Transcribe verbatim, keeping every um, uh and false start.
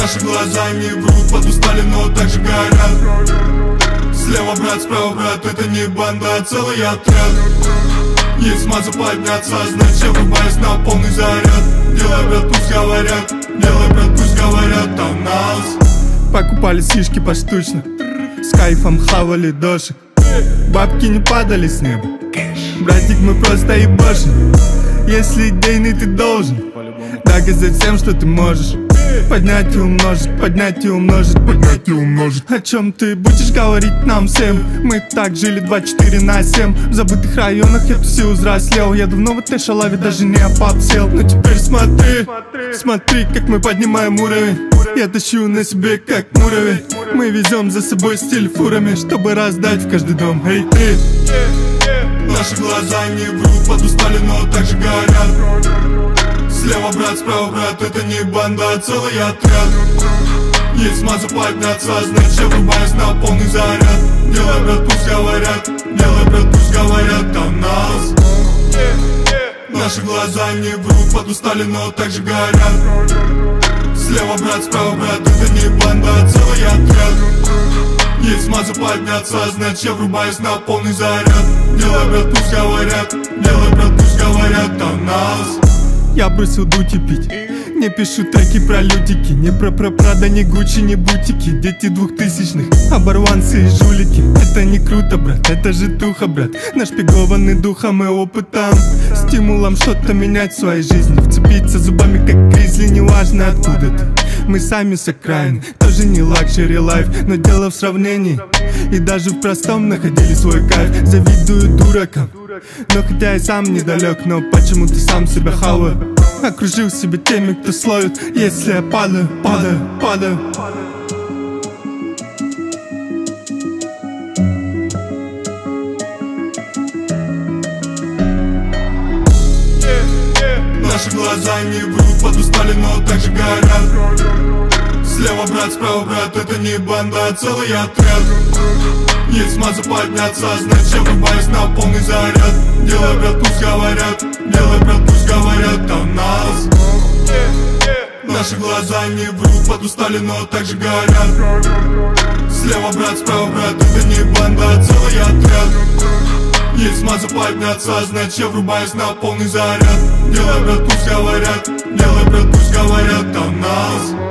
Наши глаза не врут, подустали, но также горят. Слева брат, справа брат, это не банда, а целый отряд. Есть смаза подняться, значит я врубаюсь на полный заряд. Делай, брат, пусть говорят, делай, брат, пусть говорят о нас. Покупали сишки поштучно, с кайфом хавали дошик. Бабки не падали с неба, братик, мы просто ебашим. Если идейный ты должен доказать всем, что ты можешь. Поднять и умножить, поднять и умножить, поднять и умножить. О чем ты будешь говорить нам всем? Мы так жили двадцать четыре на семь. В забытых районах я тусил, взрослел. Я давно в этой шалаве даже не опапсел. Но теперь смотри, смотри, как мы поднимаем уровень. Я тащу на себе, как муравей. Мы везем за собой стиль фурами, чтобы раздать в каждый дом. Эй, ты! Наши глаза не врут, подустали, но также горят. Слева брат, справа брат, это не банда, а целый отряд. Есть смаза подняться, значит я врубаюсь на полный заряд. Делай, брат, пусть говорят, делай, брат, пусть говорят о нас. Наши глаза не врут, подустали, но также горят. Слева брат, справа брат, это не банда, а целый отряд. Есть смаза подняться, значит я врубаюсь на полный заряд. Делай, брат, пусть говорят, делай, брат, пусть говорят о нас. Я бросил дуть и пить. Не пишу треки про лютики, не про про Прада, не Гуччи, не бутики. Дети двухтысячных, оборванцы и жулики. Это не круто, брат, это же туха, брат. Нашпигованный духом и опытом, стимулом что-то менять в своей жизни. Вцепиться зубами, как гризли, неважно откуда ты. Мы сами с окраин, тоже не лакшери лайф, но дело в сравнении. И даже в простом находили свой кайф. Завидую дуракам, но хотя и сам недалек, но почему-то сам себя хаваю. Окружил себя теми, кто словит, если я падаю, падаю, падаю. Наши глаза не врут, подустали, но также горят. Слева брат, справа брат, это не банда, а целый отряд. Есть смаза подняться, значит я врубаюсь на полный заряд. Делай, брат, пусть говорят, делай, брат, пусть говорят о нас. Наши глаза не врут, подустали, но также горят. Слева брат, справа брат, это не банда, а целый отряд. Есть смаза подняться, значит я врубаюсь на полный заряд. Делай, брат, пусть говорят, делай, брат, пусть говорят о нас.